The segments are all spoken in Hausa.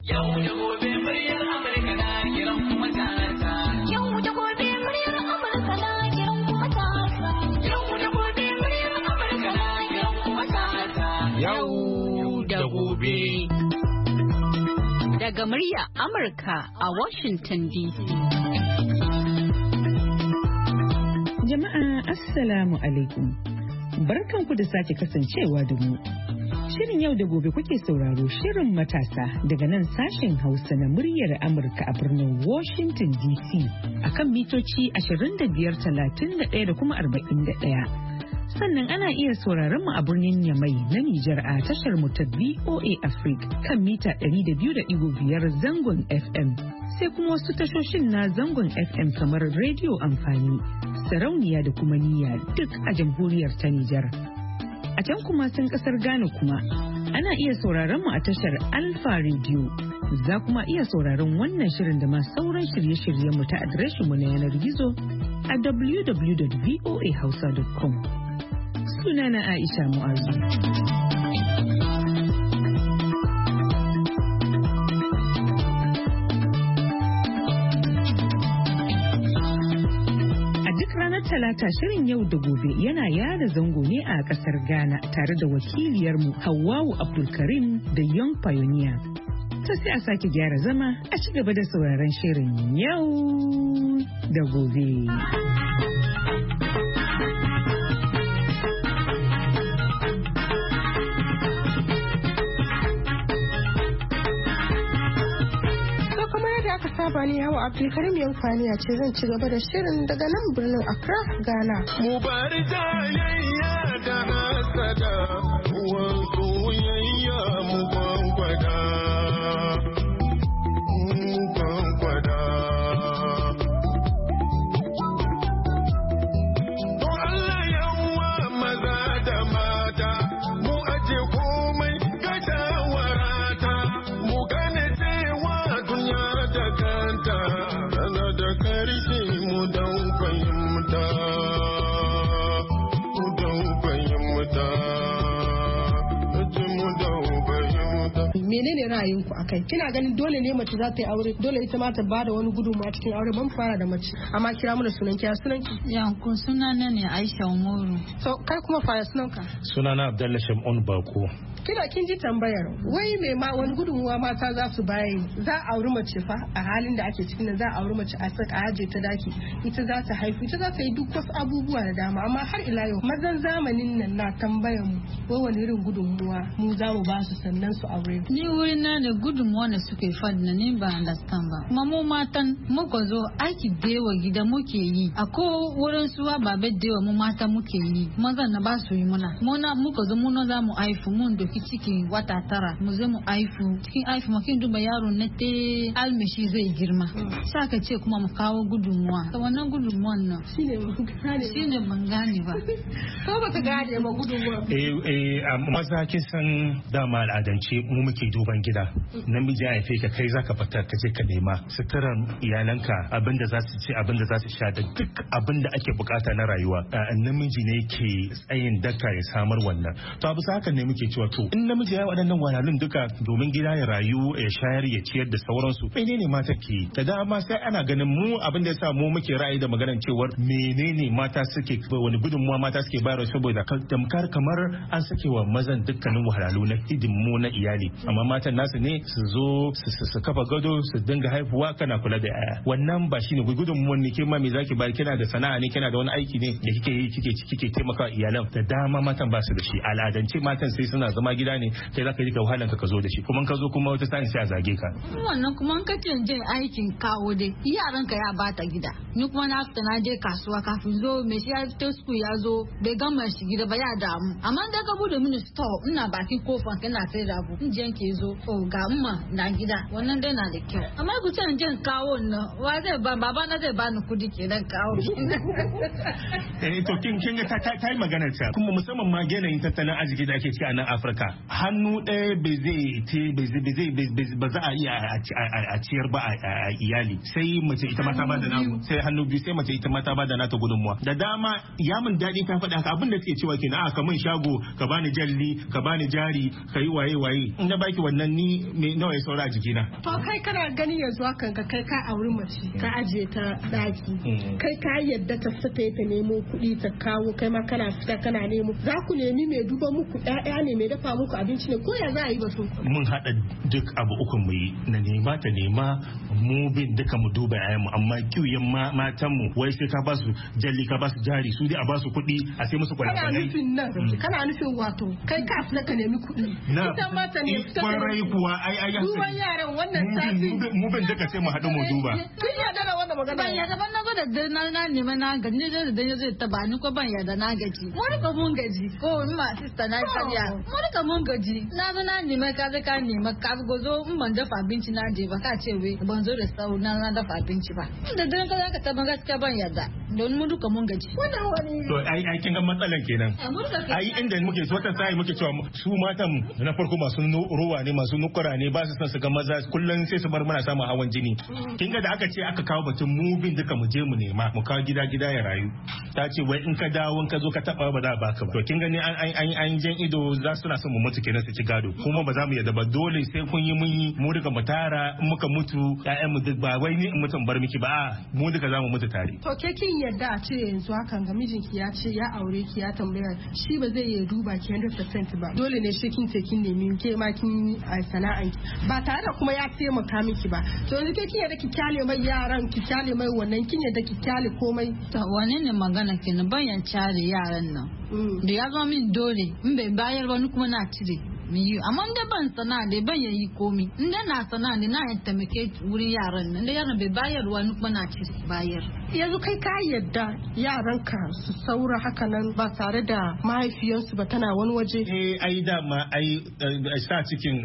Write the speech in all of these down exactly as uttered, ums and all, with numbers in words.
Yau da gobe muryar Amurka na kiran kuma ta Yau da gobe muryar Amurka na kiran kuma ta Yau da gobe muryar Amurka na kiran kuma ta Yau da gobe. Daga murya Amurka a Washington D C. Jama'a Assalamu alaikum. Barkanku da sake kasancewa da mu. Shirin yau da gobe kuke sauraro shirin matasa daga nan sashen Hausa na muryar Amurka a birnin Washington D C akan mitoci ashirin da biyar, talatin da ɗaya da kuma arba'in da ɗaya. Sannan ana iya sauraron mu a birnin Yamai na Nijar a tashar mu ta V O A Africa kan mita ɗari da biyu da ɗigo biyar zangon F M. Sai kuma wasu tashoshin na zangon F M kamar rediyo amfani, sarauniya da kuma niyya duk a jamhuriyar ta Nijar. A can kuma sun kasar Ghana kuma ana iya sauraron mu a tashar Alpha Radio. Za kuma iya sauraron wannan shirin da ma sauran shirye-shiryen mu ta adireshin mu na yanar gizo a w w w dot voa hausa dot com. Sunana Aisha Mu'azu. Talata shirin yau da gobe yana yada zango ne a kasar Ghana tare da wakiliyarmu Hawwa'u Abdulkarim da Young Pioneer. Ta sai a sake gyara zama a ci gaba da sauraron shirin yau da gobe. Bani Hawa Abdulkarim Yankwaniya ce zan ci gaba da shirin daga nan birnin Accra, Ghana. Mu bari jayayya da hasada, uwan soyayya mu kwankwada. Mu kwankwada. To Allah yawa maza da mata, mu aje komai ga shawarata, mu gane cewa duniya da kanta tana da karshe mu don fahimta mu don fahimta mu don fahimta. Menene ra'ayinku akai? Kina ganin dole ne mace za ta yi aure, dole ita ma ta bada wani gudunmawa cikin aure? Ban fara da mace, amma kira mana sunan kiya sunan ki. Yanku sunana ne Aisha Umaru. So kai kuma fara sunan ka? Sunana Abdullahi Shamun Bako. Kina kin ji tambayar wai me ma wani gudunmuwa mata za su bayi? Za a auri mace fa a halin da ake cikin nan, za a auri mace a saka aje ta daki, ita za ta haifu, ita za ta yi duk wasu abubuwa da dama, amma har ila yau mazan zamanin nan na tambayar mu wai wani irin gudunmuwa mu za mu ba su sannan su aure. Ni wurin na da gudunmuwa da suke fadi na ni ba understand ba. Kuma mu matan muka zo aiki dewa gida muke yi. Ako wurin suwa babe dewa mu mata muke yi. Mazan na ba su yi muna. Muna muka zo muna za mu haifu mun doki ciki wata tara mu zo mu aifu cikin aifu mu kin duba yaro na te almishi zai girma sai ka ce kuma mu kawo gudunmuwa to wannan gudunmuwan nan shine mun gane shine mun gane ba ko ba ka gane ba gudunmuwa eh eh maza kin san dama al'adance mu muke duban gida namiji ya haife ka kai zaka fita ka je ka nema suturan iyalanka abinda za su ci abinda za su sha da duk abinda ake bukata na rayuwa namiji ne ke tsayin daka ya samar wannan to abu haka ne muke cewa to in namiji ya waɗannan wahalhalun duka domin gida ya rayu ya shayar ya ciyar da sauransu menene mata ke da dama sai ana ganin mu abin da yasa mu muke ra'ayi da maganar cewar menene mata suke wani gudunmuwa mata suke bayarwa saboda tamkar kamar an sake wa mazan dukkanin wahalhalu na hidimmu na iyali amma matan nasu ne su zo su kafa gado su dinga haifuwa kana kula da yaya wannan ba shine gudunmuwan ne ke ma me zaki bayar kina da sana'a ne kina da wani aiki ne da kike yi kike kike taimaka iyalan da dama matan ba su da shi al'adance matan sai suna zama gida ne kai zaka yi ka wahalan ka zo da shi kuma ka zo kuma wata sa'in sai a zage ka wannan kuma ka ce je aikin kawo dai yaran ka ya bata gida ni kuma na fita na je kasuwa kafin zo me shi ya fito school ya zo bai gama shi gida ba ya damu amma da ka bude mini store ina bakin kofar kana sai da abu in je ke zo oh ga umma na gida wannan dai na da kyau amma ku ce je kawo na wa zai ba baba na zai bani kudi kenan kawo eh to kin kin ta ta yi magana ta kuma musamman ma yanayin tattalin arziki da ake ciki a nan Afirka haka hannu ɗaya bai zai te bai zai ba za a iya a ciyar ba a iyali sai mace ita mata ba da na sai hannu biyu sai mace ita mata ba da nata gudunmuwa da dama ya mun daɗi ka faɗa haka abin da suke cewa kenan a ka min shago ka bani jalli ka bani jari ka yi waye waye in da baki wannan ni me nawa ya saura a jikina. To kai kana gani yanzu hakan ka kai ka auri mace ka ajiye ta daki kai ka yadda ta fita ta nemo kuɗi ta kawo kai ma kana fita kana nemo za ku nemi mai duba muku ɗaya ne mai dafa muku abinci ne ko ya za a yi ba su. Mun haɗa duk abu uku mu yi na nema ta nema mu bin duka mu duba yayan mu amma kiyoyin matan mu wai sai ka ba su jalli ka ba su jari su dai a ba su kuɗi a sai musu kwalai. Kana nufin nan kana nufin wato kai ka fita ka nemi kuɗi. Ita mata ne fita ka nemi kuwa ai ai duban yaran wannan tafi. Mu bin duka sai mu haɗu mu duba. Kin yarda da wannan magana? Ban yarda ban na zo da na na nema na gaji ne da dan zai taba ni ko ban yarda na gaji. Wani ka mun gaji ko ma sister na kariya. Wani ka mun gaji na zo na nema ka ka nema ka gozo in ban dafa abinci na je ba ka ce wai ban zo da sau na na dafa abinci ba. Da dan ka ka taba gaskiya ban yarda don mu duka mun gaji. Wannan wani to ai ai kin ga matsalan kenan. Ai inda muke wata sai muke cewa su matan na farko masu ruwa ne masu nukura ne ba su san su ga maza kullun sai su bar muna samun hawan jini. Kin ga da aka ce aka kawo batun mu bin duka mu je mu nema mu kawo gida gida ya rayu. Ta ce wai in ka dawo in ka zo ka taba ba za a baka ba. To kin gani an an an jan ido za su na son mu mutu kenan su ci gado. Kuma ba za mu yarda ba dole sai kun yi mun yi mu duka mu tara in muka mutu ƴaƴan mu duk ba wai ni in mutum bar miki ba mu duka za mu mutu tare. To ke kin yarda a ce yanzu hakan ga mijinki ya ce ya aure ki ya tambaya shi ba zai iya duba ki one hundred percent ba dole ne shi kin ce kin nemi ke ma kin a sana'an ba tare da kuma ya taimaka miki ba to yanzu ke kin yarda ki kyale mai yaran ki kyale mai wannan kin yarda ki kyale komai. To wane ne magana kenan bayan kyale yaran nan da ya zama min dole in bai bayar wani kuma na cire miyu amma da ban sana da ban yayi komi inda na sana da na yanta muke wurin yaran nan da yaran bai bayar wani kuma na ci bayar. Yanzu kai ka yadda yaran ka su saura haka nan ba tare da mahaifiyarsu ba tana wani waje. Eh ai dama ai sa cikin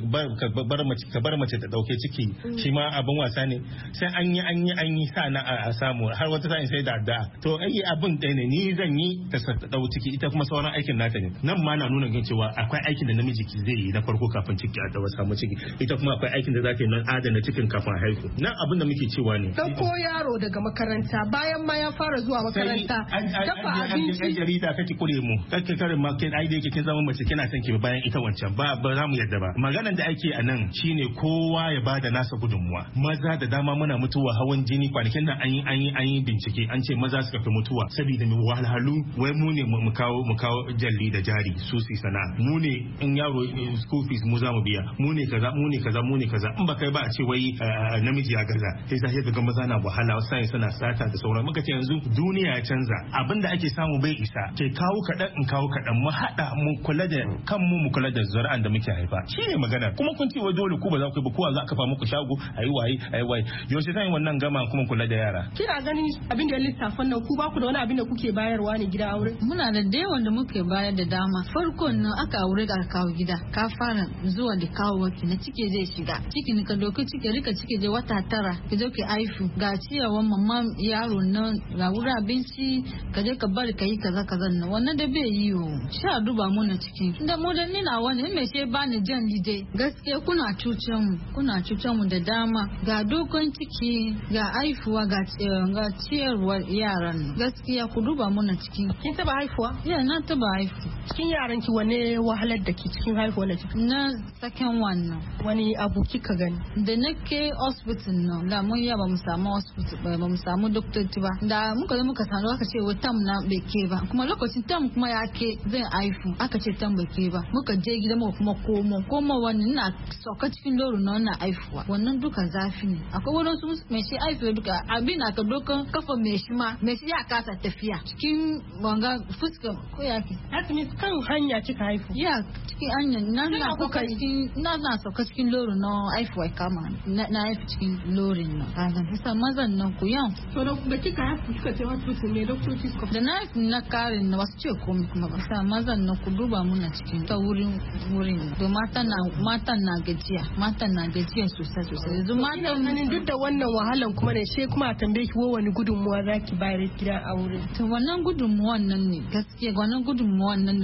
ka bar mace ka bar mace ta dauke ciki shi ma abin wasa ne sai an yi an yi an yi sa na a samu har wata sa'in sai da addu'a to ai abin ɗaya ne ni zan yi ta dau ciki ita kuma sauran aikin nata ne nan ma na nuna gan cewa akwai aikin da namiji ki zai yi na farko kafin ciki a dawa samu ciki ita kuma akwai aikin da za ta yi nan adana cikin kafin haihu nan abin da muke cewa ne dauko yaro daga makaranta bayan ma ya fara zuwa makaranta dafa abinci ai jarida kake kure mu kake kare ma kin ai da yake kin zama mace kina son ki bayan ita wancan ba ba za mu yadda ba maganan da ake a nan shine kowa ya bada nasa gudunmuwa maza da dama muna mutuwa hawan jini kwanakin nan an yi an yi an yi bincike an ce maza suka fi mutuwa saboda mu wahalhalu wai mu ne mu kawo mu kawo jalli da jari su su sana'a mu ne in yaro school fees mu za mu biya mu ne kaza mu ne kaza mu ne kaza in ba kai ba a ce wai namiji ya gaza sai sai ga maza na wahala sai suna sata da sauran muka ce yanzu duniya ya canza abinda ake samu bai isa ke kawo kadan in kawo kadan mu hada mu kula da kanmu mu kula da zuri'an da muke haifa shine magana kuma kun ce wai dole ku ba za ku ba kowa za ka fa muku shago ayi waye ayi waye yaushe sai wannan gama kuma kula da yara kina ganin abin da lissafin nan ku ba ku da wani abin da kuke bayarwa ne gida aure muna da dai wanda muke bayar da dama farkon nan aka aure ka kawo gida ka fara zuwa da kawo waki na cike zai shiga ciki ka doki cike rika cike je wata tara ki zo ki aifu ga ciyawan mamma yaro nan ga wurin abinci ka je ka bari ka yi kaza kaza nan wannan da bai yi yo sha duba mu na ciki da mu da ni na wani me sai ba ni jan lide gaskiya kuna cucen mu kuna cucen mu da dama ga dokon ciki ga aifuwa ga ga ciyarwa yaran gaskiya ku duba mu na ciki kin taba haifuwa ya na taba haifu cikin yaran ki wane wahalar da ke cikin haihuwa na ciki na second one nan wani abu kika gani da nake hospital nan da mun ya ba mu samu hospital ba mu samu doctor ba da muka zo muka sanu aka ce tam na bai ke ba kuma lokacin tam kuma ya ke zai haifu aka ce tam bai ke ba muka je gida mu kuma komo komo wannan na sauka cikin loro na wannan haifuwa wannan duka zafi ne akwai wani su mai shi haifuwa duka abin aka dokan kafa mai shi ma mai shi ya kasa tafiya cikin wanga fuska ko ya ke kan hanya kika haifu ya cikin hanya na na kuka cikin na na sauka cikin loro na haifuwa kama na haifu cikin lorin nan kaga bisa mazan nan ku yan to da kika haifu kika ce hospital ne doctor suka da na haifu na karin na wasu ce komai kuma ba sa mazan nan ku duba muna cikin ta wurin wurin to matan na matan na gajiya matan na gajiya sosai sosai yanzu matan duk da wannan wahalan kuma ne sai kuma a tambaye ki wani gudunmuwa zaki bayar gida a wurin to wannan gudunmuwan nan ne gaskiya wannan gudunmuwan nan da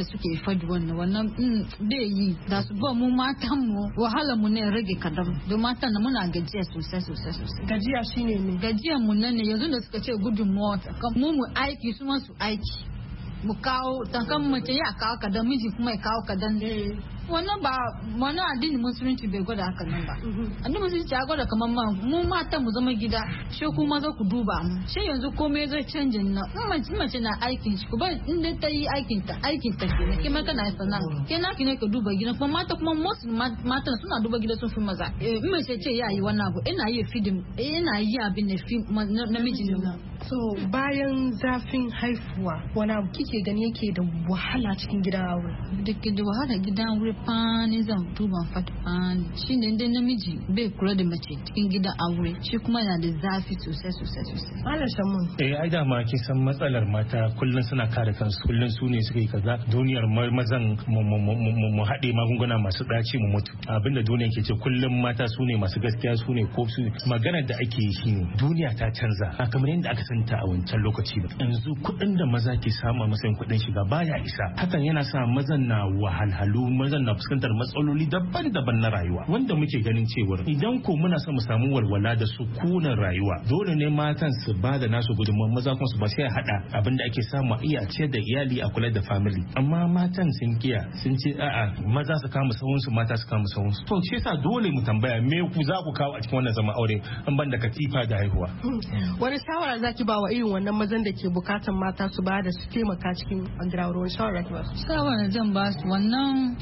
suke fadi wannan wannan bai yi da su ba mu matan mu wahala mu ne rage kadan don matan na muna gajiya sosai sosai sosai gajiya shine ne gajiyan mu nan ne yanzu da suka ce gudunmuwa mu mu aiki su ma su aiki mu kawo tankan mace ya kawo kadan miji kuma ya kawo kadan wannan ba wannan addinin musulunci bai gwada haka nan ba addinin musulunci ya gwada kamar ma mu mata mu zama gida shi kuma za ku duba mu shi yanzu komai zai canja na in mace na aikin shi ku ba inda ta yi aikin ta aikin ta kenan ke mata na sana ke na kine ka duba gida kuma mata kuma most mata suna duba gida sun fi maza in mace ce ya yi wannan abu ina yi fidin ina yi abin da fi namiji ne so bayan zafin haifuwa wani abu kike gani yake da wahala cikin gidan aure dake da wahala gidan aure fani zan tuba fata fani shi ne dai namiji bai kula da mace cikin gidan aure shi kuma yana da zafi sosai sosai sosai malam shamun eh ai da ma kin san matsalar mata kullun suna kare kansu kullun su ne suka yi kaza duniyar mazan mu haɗe magunguna masu ɗaci mu mutu abinda duniya ke ce kullun mata su ne masu gaskiya su ne ko su maganar da ake yi shi ne duniya ta canza a kamar yadda aka santa a wancan lokaci ba yanzu kuɗin da maza ke samu a matsayin kuɗin shiga baya isa hakan yana sa mazan na wahalhalu mazan na fuskantar matsaloli daban-daban na rayuwa wanda muke ganin cewar idan ko muna son mu samu walwala da sukunan rayuwa dole ne matan su ba da nasu gudunmuwa maza kuma su ba sai hada abinda ake samu a iya ciyar da iyali a kula da family amma matan sun kiya sun ce a'a maza su kama sahun su mata su kama sahun su to shi yasa dole mu tambaya me ku za ku kawo a cikin wannan zaman aure in ban da katifa da haihuwa wani shawara zaki ba wa irin wannan mazan da ke bukatan mata su ba da su taimaka cikin gidan wani shawara ki ba su shawara zan ba su wannan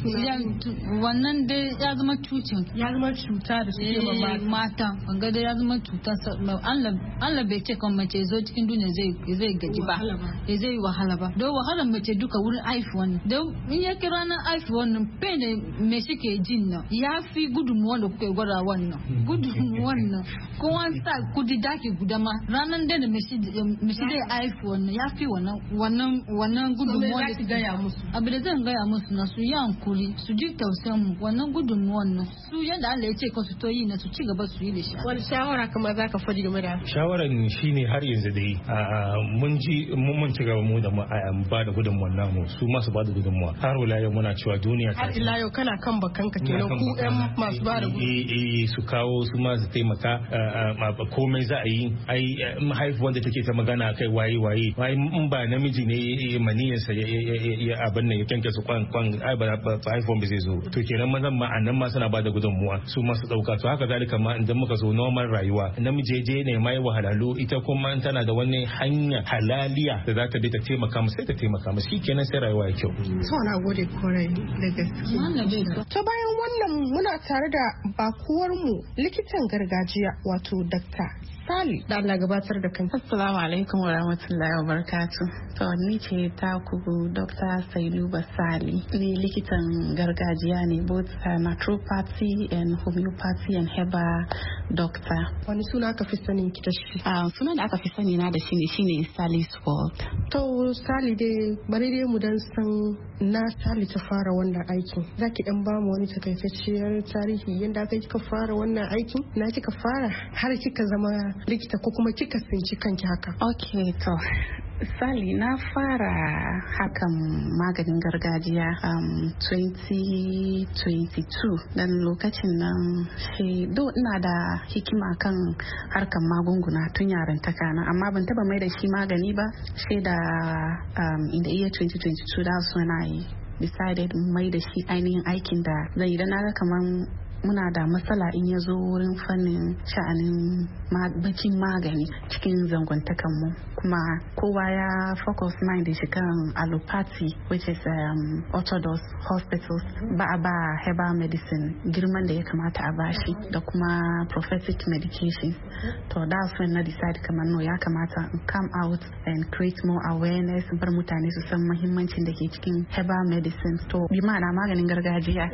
wannan dai ya zama cutin ya zama cuta da suke ma mata banga dai ya zama cuta Allah bai ce kan mace zo cikin duniya zai zai gaji ba ya zai wahala ba don wahalar mace duka wurin iPhone don in ya kira na iPhone pen da me suke jin nan ya fi gudunmuwan da kuke gwada wannan gudunmuwan nan ko an sa kudi daki guda ma ranar da mace dai iPhone ya fi wannan wannan wannan gudunmuwan da gaya musu abu da zan gaya musu na su yi hankuri su ji tausayin mu wannan gudunmuwan nan su yadda Allah ya ce ka su to yi na su ci gaba su yi da shi wani shawara kuma za ka faɗi game da shawaran shine har yanzu dai mun ji mun ci gaba mu da mu ba da gudunmuwan namu su ma su ba da gudunmuwa har wala yau muna cewa duniya ta har ila yau kana kan bakanka kenan ku ɗan masu ba da eh su kawo su ma su taimaka komai za a yi ai haifuwan da take ta magana kai waye waye waye in ba namiji ne maniyarsa ya abin nan ya kyanke su kwan kwan ai ba haifuwan ba zai zo to kenan mazan ma annan ma suna ba da gudunmuwa su ma su dauka to haka zalika ma idan muka zo normal rayuwa namiji je ne mai wahalalu ita kuma tana da wani hanya halaliya da za ta bi ta taimaka mu sai ta taimaka mu shikenan sai rayuwa ya kyau to na gode kwarai da gaske to bayan wannan muna tare da bakuwar mu likitan gargajiya wato Dr. Sali da Allah gabatar da kan. Assalamu alaikum wa rahmatullahi wa barakatuh. To ni ce ta kugu Doctor Sailuba Sali. Ni likitan gargajiya ne both uh, naturopathy and homeopathy and herbal doctor. Wani suna aka fi sanin ki da shi? Uh, sunan da aka fi sani na da shi ne shine Sally's World. To Sali dai bari dai mu dan san na Sali ta fara wannan aikin. Zaki dan ba mu wani takaitacciyar tarihi yanda aka kika fara wannan aikin? Na kika fara har kika zama likita ko kuma kika tsinci kanki haka? Okay, to Sally na fara hakan maganin gargajiya um, twenty twenty-two dan lokacin nan shi do ina da hikima kan harkan magunguna tun yarantaka na amma ban taba mai da shi magani ba sai da um, in the year twenty twenty-two that's when I decided mai da shi ainihin aikin da zan yi da na ga kaman muna da matsala in ya zo wurin fannin sha'anin bakin magani cikin zangontakanmu kuma kowa ya focus mind shi kan allopathy which is um, orthodox hospitals ba a ba herbal medicine girman da ya kamata a bashi da kuma prophetic medication to that's when na decide kamar no ya kamata in come out and create more awareness bar mutane su san muhimmancin da ke cikin herbal medicine to bi ma'ana maganin gargajiya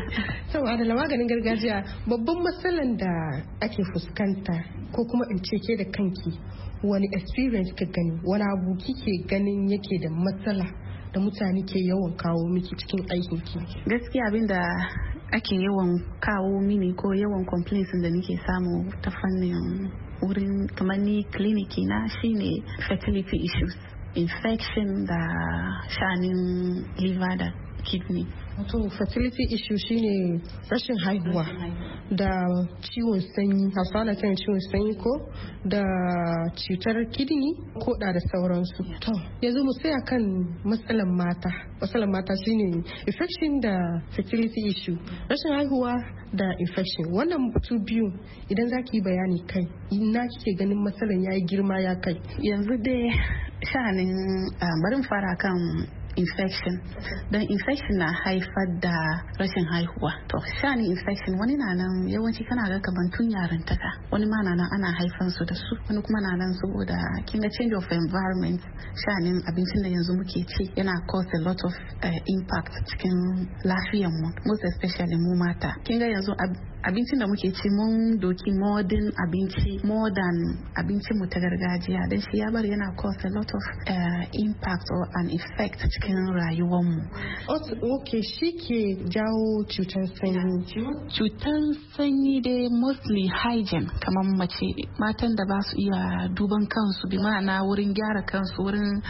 so adala maganin gargajiya babban matsalan da ake fuskanta ko kuma in ce ke da kanki wani experience ka gani wani abu kike ganin yake da matsala da mutane ke yawan kawo miki cikin aikin ki gaskiya abinda ake yawan kawo mini ko yawan complaints da nake samu ta fannin wurin kamar ni kliniki na shine fertility issues infection da shanin liver da kidney. Wato fertility issue shine rashin haihuwa da ciwon sanyi, hausawa na kiran ciwon sanyi ko da cutar kidney ko da da sauransu. To yanzu mu sai akan matsalan mata. Matsalan mata shine infection da fertility issue, rashin haihuwa da infection. Wannan batu biyu idan zaki yi bayani kai, ina kike ganin matsalan yayi girma ya kai? Yanzu dai shanin barin fara kan infection don infection na haifar da rashin haihuwa. To shani infection wani na nan yawanci kana ga kaman tun yarantaka, wani ma na nan ana haifan su da su, wani kuma na nan saboda kin ga change of environment. Shanin abincin da yanzu muke ci yana cause a lot of uh, impact cikin lafiyar mu, most especially mu mata. Kin ga yanzu abincin da muke ci mun doki modern abinci more than abincin mu ta gargajiya, dan shi ya bar yana cause a lot of uh, impact or an effect cikin rayuwar mu. Okay, shi ke jawo cutar sanyi. Cutar sanyi dai mostly hygiene, kamar mace matan da ba su iya duban kansu, bi ma'ana wurin gyara kansu, wurin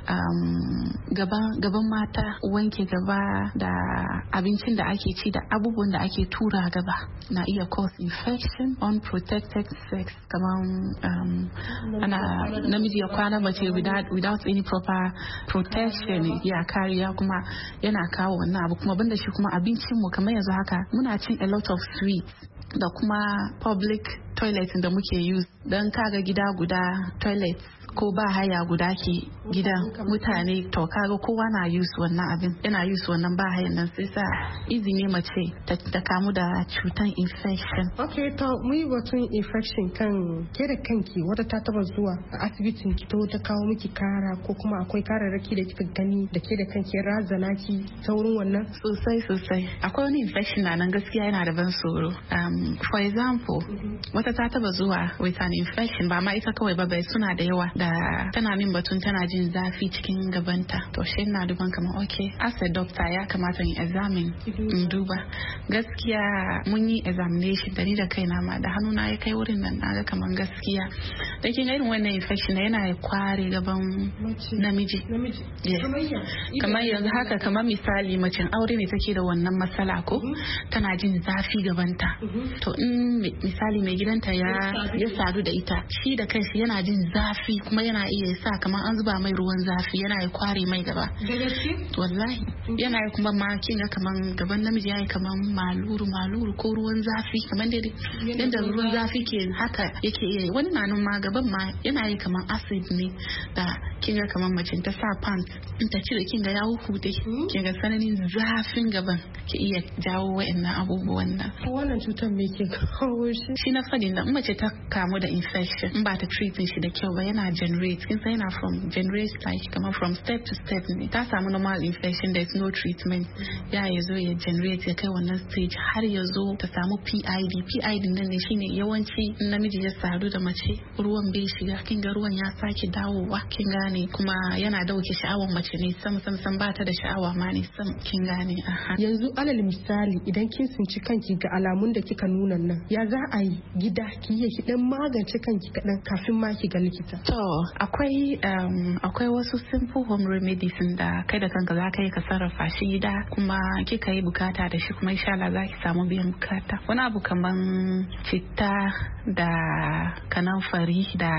um, gaban, gaban mata, wanke gaba da abincin da ake ci da abubuwan da ake tura gaba na iya cause infection. Unprotected sex, kamar um, ana namiji ya kwana mace without, without any proper protection ya kariya, kuma yana kawo wannan abu. Kuma banda shi kuma abincin mu kamar yanzu haka muna cin a lot of sweets da kuma public toilet da muke use, don kaga gida guda toilet ko ba haya guda ke gidan mutane, to kaga kowa na use wannan abin, yana use wannan ba hayan nan, sai sa izini mace ta kamu da cutan infection. Okay, to mu yi batun infection kan ke da kanki wata ta taba zuwa a asibitin ki to ta kawo miki kara, ko kuma akwai kararraki da kika gani da ke da kanki razana ki ta wurin wannan? Sosai sosai, akwai wani infection na nan gaskiya yana da ban tsoro. Um, for example, mm-hmm. wata ta taba zuwa with an infection, ba ma ita kawai ba, bai suna da yawa, da tana min batun tana jin zafi cikin gabanta. To shi na duban kamar okay, as a doctor ya kamata in examine in duba. Gaskiya mun yi examination da ni da kaina ma da hannuna ya kai wurin nan, naga kamar gaskiya da kin irin wannan infection yana kware gaban namiji. Kamar yanzu haka, kamar misali macen aure ne take da wannan matsala ko tana jin zafi gabanta. To in misali mai gidanta ya ya sadu da ita, shi da kanshi yana jin zafi, kuma yana iya sa kamar an zuba mai ruwan zafi, yana ya kware mai gaba. Wallahi yana ya kuma ma kin ga kamar gaban namiji yayi kamar maluru maluru ko ruwan zafi, kamar dai yadda ruwan zafi ke haka yake iya. Wani na nan ma gaban ma yana yi kamar acid ne, da kin ga kamar mace ta sa pants in ta cire kin ga ya hukude, kin ga sananin zafin gaban ke iya jawo wa'annan abubuwan nan. Wannan cutar me ke kawo shi? Shi na fadin da mace ta kamu da infection in ba ta treating shi da kyau ba, yana generate, kin san yana from generate like kamar from step to step ne. Ta samu normal infection, there is no treatment, ya yazo ya generate ya kai wannan stage har ya zo ta samu P I D. P I D nan ne shine yawanci namiji ya sadu da mace ruwan bai shiga, kin ga ruwan ya sake dawowa, kin gane, kuma yana dauke sha'awar mace ne sam sam sam, ba ta da sha'awa ma ne sam, kin gane. Aha. Yanzu alal misali idan kin tsinci kanki ga alamun da kika nuna nan, ya za a yi gida ki yi ki dan magance kanki kadan kafin ma ki ga likita? To akwai um, akwai wasu simple home remedies da kai da kanka za ka yi ka sarrafa shi gida, kuma kika yi bukata da shi, kuma insha Allah za ki samu biyan bukata. Wani abu kaman citta da kanamfari da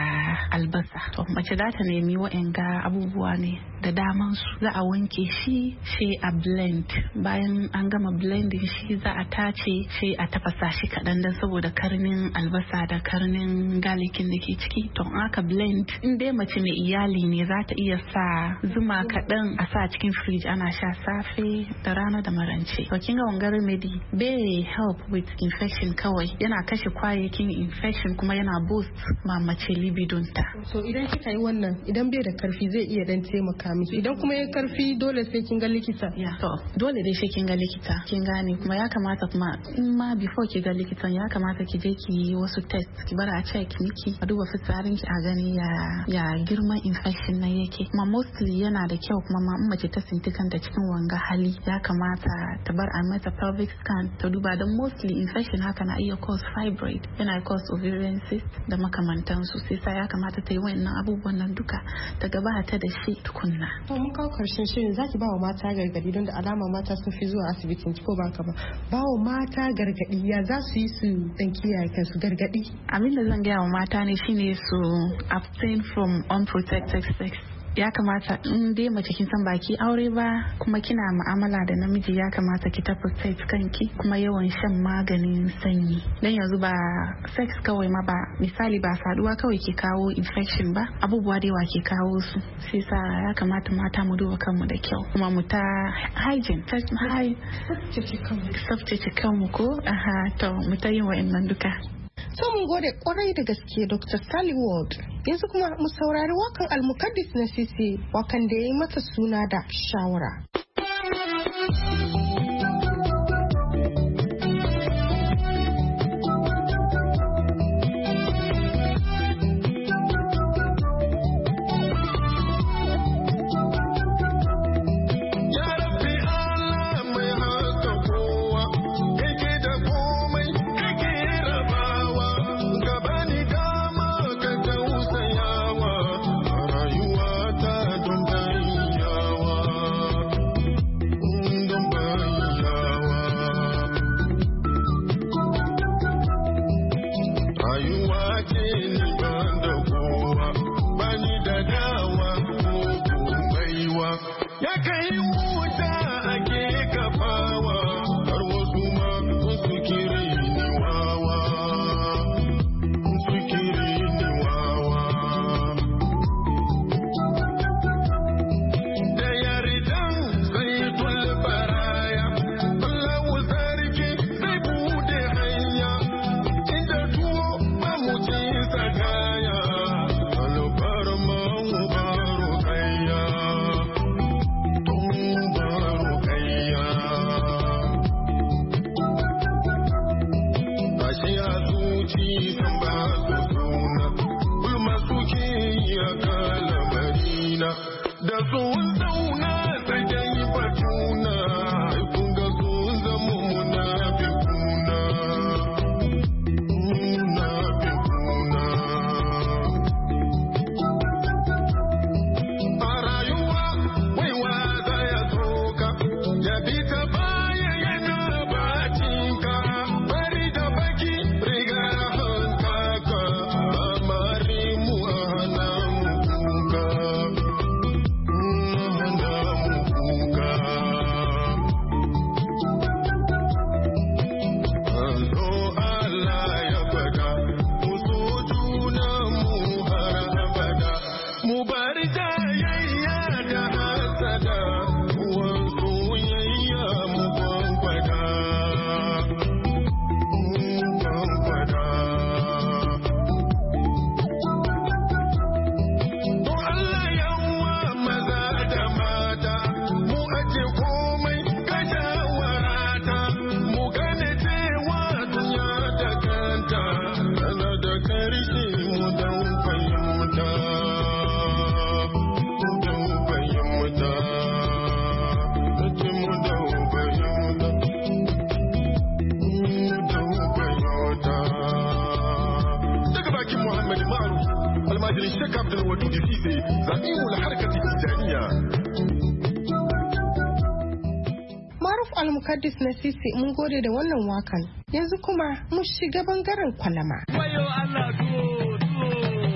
albasa, to mace za ta nemi wa'anga abubuwa ne da daman su, za a wanke shi sai a blend. Bayan an gama blending shi za a tace sai a tafasa shi kaɗan, dan saboda karnin albasa da karnin galikin da ke ciki. To aka blend, in dai mace mai iyali ne za ta iya sa zuma kaɗan a sa cikin fridge, ana sha safe da rana da marance. To kin ga wanga remedy bai help with infection kawai, yana kashe kwayayyakin infection, kuma yana boost ma mace libidon ta. So idan kika yi wannan, idan bai da karfi zai iya dan taimaka miki, idan kuma ya karfi dole sai kin ga likita. Ya to dole dai sai kin ga likita, kin gane. Kuma ya kamata kuma in ma before ki ga likitan ya kamata ki je ki yi wasu test, ki bara a check miki, a duba fitsarin ki a gani ya ya girman infection na yake. Kuma mostly yana da kyau kuma ma mace ta sinti kanta cikin wanga hali ya kamata ta bar a mata pelvic scan ta duba don mostly infection haka na iya cause fibroid, yana cause ovarian cyst da makamantansu. Sai sa ya kamata ta yi wayannan abubuwan nan duka ta gaba ta da shi tukunna. To mun kawo karshen shirin, zaki ba wa mata gargadi don da alama mata sun fi zuwa asibitin ko ba ka ba. Ba wa mata gargadi ya za su yi su dan kiyaye kansu gargadi. Abin da zan gaya wa mata ne shine su abstain from unprotected sex. Ya kamata in dai mace kin san baki aure ba kuma kina mu'amala da namiji, ya kamata ki protect kanki kuma yawan shan maganin sanyi. Dan yanzu ba sex kawai ma ba, misali ba saduwa kawai ke kawo infection ba, abubuwa da yawa ke kawo su. Sai sa ya kamata mata mu duba kanmu da kyau kuma mu ta hygiene, tsaftace kanmu ko aha to mu ta yin wa'annan duka. So mun gode kwarai da gaske Doctor Sally Ward. Yanzu kuma mu saurari wakan Al-Muqaddis na Sisi, wakan da ya yi mata suna da shawara. Al-Muqaddis na Sisi, mun gode da wannan wakan. Yanzu kuma mu shiga bangaren kwalama. Wayo Allah duwo duwo.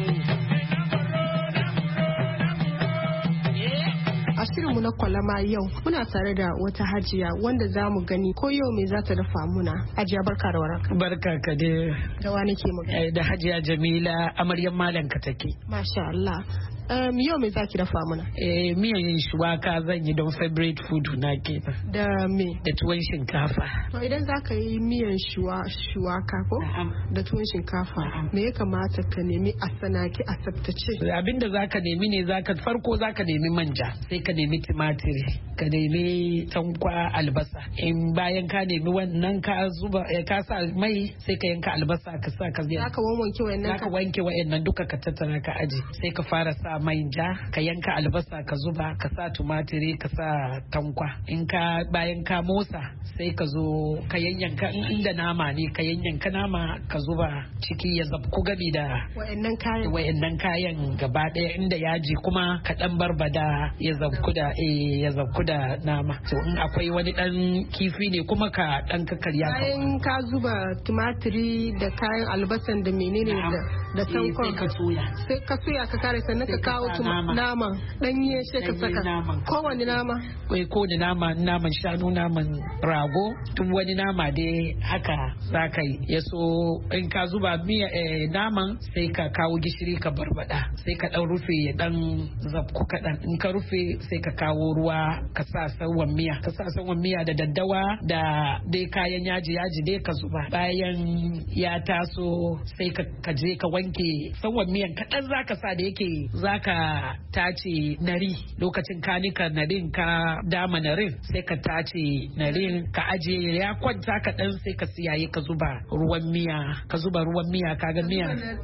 A shirinmu na kwalama yau muna tare da wata hajiya wanda za mu gani ko yau me za ta dafa muna. Hajiya barka da waraka. Barka ka dai. Da wani ke magana? Da Hajiya Jamila amaryan malam ka take. Masha Allah. Um, yau me zaki dafa mana? Eh, miyan shuwaka zan yi don favorite food na kenan. Da me? Da tuwon shinkafa. To idan zaka yi miyan shuwa shuwaka ko? Da tuwon shinkafa, me ya kamata ka nemi a sanaki a tsaftace? Abinda zaka nemi ne zaka farko zaka nemi manja, sai ka nemi tumatiri, ka nemi tankwa, albasa. In bayan ka nemi wannan ka zuba ka sa mai sai ka yanka albasa ka sa ka biya. Zaka wanke wayannan ka wanke wayannan duka ka tattara ka aje. Sai ka fara sa mai ja, ka yanka albasa ka zuba, ka sa tumatiri, ka sa tankwa. In ka bayan ka motsa sai ka zo ka yanyanka inda nama ne ka yanyanka nama ka zuba ciki ya zabku gabi da wayannan kayan wayannan kayan gaba daya inda yaji kuma ka dan barbada ya zabku da eh ya zabku da nama. To in akwai wani dan kifi ne kuma ka dan kakkarya ka. Bayan ka zuba tumatiri da kayan albasan da menene da da tankwa sai ka soya. Sai ka soya ka kare sannan ka kawo nama danye sai ka saka kowane nama. Kai ko da nama naman shanu naman rago duk wani nama dai haka zaka yi. Ya so in ka zuba miya naman sai ka kawo gishiri ka barbada sai ka dan rufe ya dan zabku kadan. In ka rufe sai ka kawo ruwa ka sa sawan miya ka sa sawan miya da daddawa da dai kayan yaji yaji dai ka zuba. Bayan ya taso sai ka je ka wanke sawan miyan kadan zaka sa da yake zaka tace nari lokacin ka nika narin ka dama narin sai ka tace narin ka aje ya kwanta ka dan sai ka siyaye ka zuba ruwan miya ka zuba ruwan miya kaga miya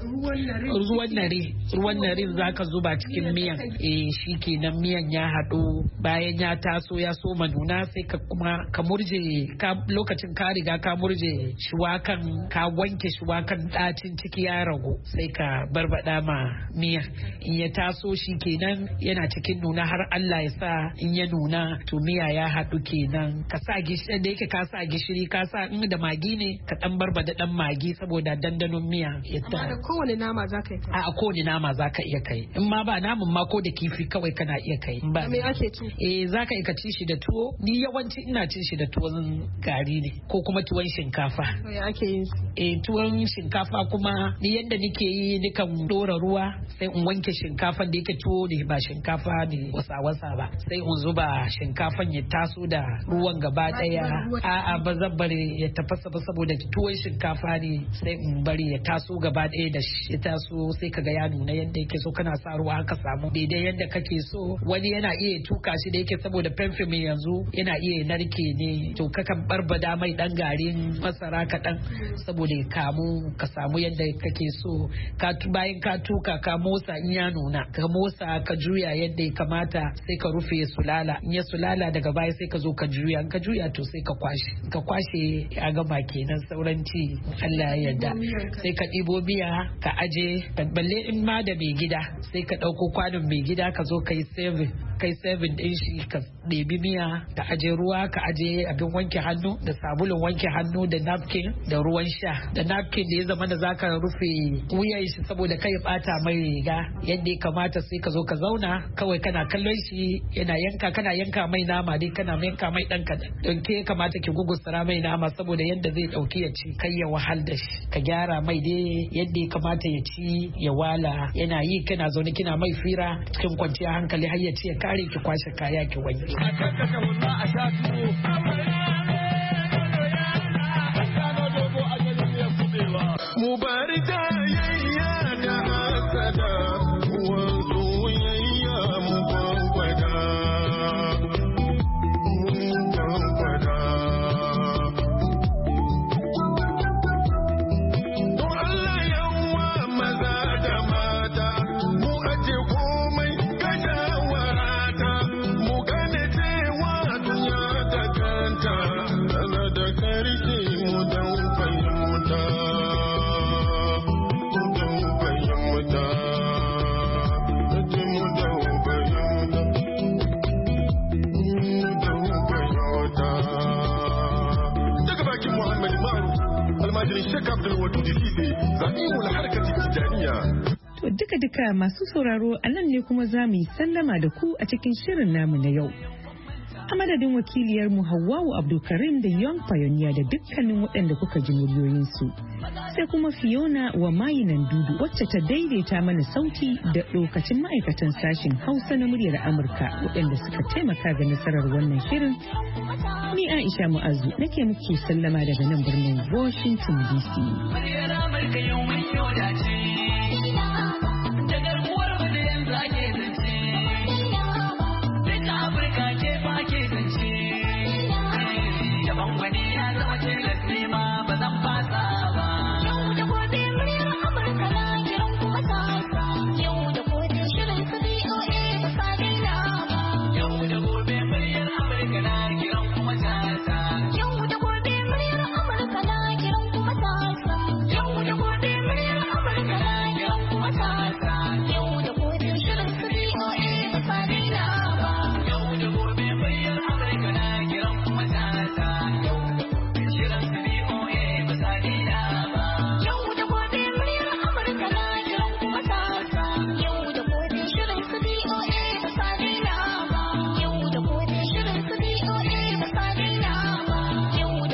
ruwan nari ruwan narin zaka zuba cikin miyan eh shikenan miyan ya hadu. Bayan ya taso ya soma nuna sai ka kuma ka murje ka lokacin ka riga ka murje shuwakan ka wanke shuwakan dacin ciki ya ragu sai ka barbada ma miya. In ya taso shikenan yana cikin nuna har Allah ya sa in ya nuna to miya ya hadu kenan. Ka sa gishiri da yake ka sa gishiri ka sa in da magi ne ka dan barbada dan magi saboda dandanon miya ya ta. Amma da kowane nama zaka yi. A kowane nama zaka iya kai. In ma ba namun ma ko da kifi kawai kana iya kai. Ba me ake ci? Eh zaka iya ci shi da tuwo. Ni yawanci ina cin shi da tuwon gari ne ko kuma tuwon shinkafa. To ya ake yin shi? Eh tuwon shinkafa kuma ni yanda nake yi nikan dora ruwa sai in wanke shinkafan da yake tuwo ne ba shinkafa ne wasa-wasa ba. Sai in zuba shinkafan ya taso da ruwan gaba daya. A'a ba zan bari ya tafasa ba saboda tuwon shinkafa ne sai in bari ya taso gaba daya da ya taso sai kaga ya nuna yadda yake so kana sa ruwa ka samu daidai yadda kake so. Wani yana iya tuka shi da yake saboda fenfe mai yanzu yana iya narke ne to kakan barbada mai dan garin masara kaɗan saboda ya kamu ka samu yadda kake so. Ka bayan ka tuka ka motsa in ya nuna ka motsa ka juya yadda ya kamata sai ka rufe ya sulala. In ya sulala daga baya sai ka zo ka juya in ka juya to sai ka kwashe ka kwashe ya gama kenan sauran ci Allah ya yarda. Sai ka ɗibo miya ka aje balle in ma da mai gida sai ka ɗauko kwanon mai gida ka zo ka yi saving kai saving ɗin shi ka ɗebi miya ka aje ruwa ka aje abin wanke hannu da sabulun wanke hannu da napkin da ruwan sha da napkin da ya zama da zaka rufe wuyan shi saboda kai bata mai riga yadda ya kamata. Sai ka zo ka zauna kawai kana kallon shi yana yanka kana yanka mai nama dai kana yanka mai dan kadan don ke kamata ki gugusara mai nama saboda yadda zai dauki ya ci kai ya wahal da shi ka gyara mai dai yadda ya kamata ya ci ya wala yana yi kana zaune kina mai fira cikin kwanciyar hankali har ya ci ya kare ki kwashe kaya ki wanke. Mubarika yayya da hasada uwan soyayya mu bambada mu bambada don Allah yawa maza da mata mu aje komai kada warata mu gane cewa duniya da kanta tana da karshe mu dan fahimta. To duka-duka masu sauraro a nan ne kuma za mu yi sallama da ku a cikin shirin namu na yau. A madadin wakiliyar mu Hawwa'u Abdulkarim da Young Pioneer da dukkanin waɗanda kuka ji muryoyinsu. Sai kuma Fiona wa mayinan dudu wacce ta daidaita mana sauti da lokacin ma'aikatan sashen Hausa na muryar Amurka waɗanda suka taimaka ga nasarar wannan shirin. Ni Aisha Mu'azu nake muke sallama daga nan birnin Washington D C. Muryar Amurka yau mun yau dace. Da garkuwar mu da yanzu ake zance. Duka Afirka ke fa ke zance. Yaban wani ya zama tilas ne.